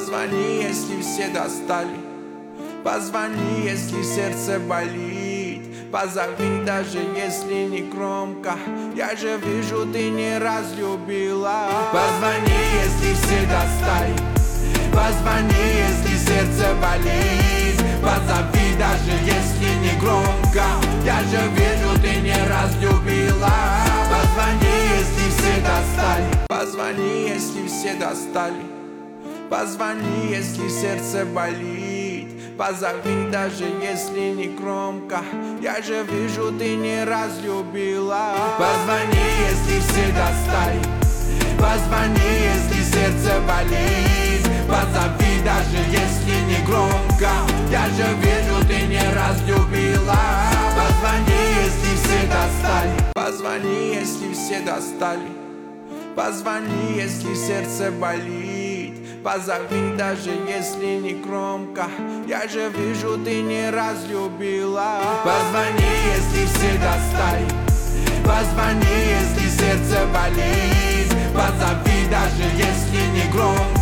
Позвони, если все достали. Позвони, если сердце болит. Позови, даже если не громко. Я же вижу, ты не разлюбила. Позвони, если все достали. Позвони, если сердце болит. Позови, даже если не громко. Я же вижу, ты не разлюбила. Позвони, если все достали. Позвони, если все достали. Позвони, если сердце болит. Позови, даже если не громко. Я же вижу, ты не разлюбила. Позвони, если все достали. Позвони, если сердце болит. Позови, даже если не громко. Я же вижу, ты не разлюбила. Позвони, если все достали. Позвони, если все достали. Позвони, если сердце болит. Позови, даже если не громко. Я же вижу, ты не разлюбила. Позвони, если все достали. Позвони, если сердце болит. Позови, даже если не громко.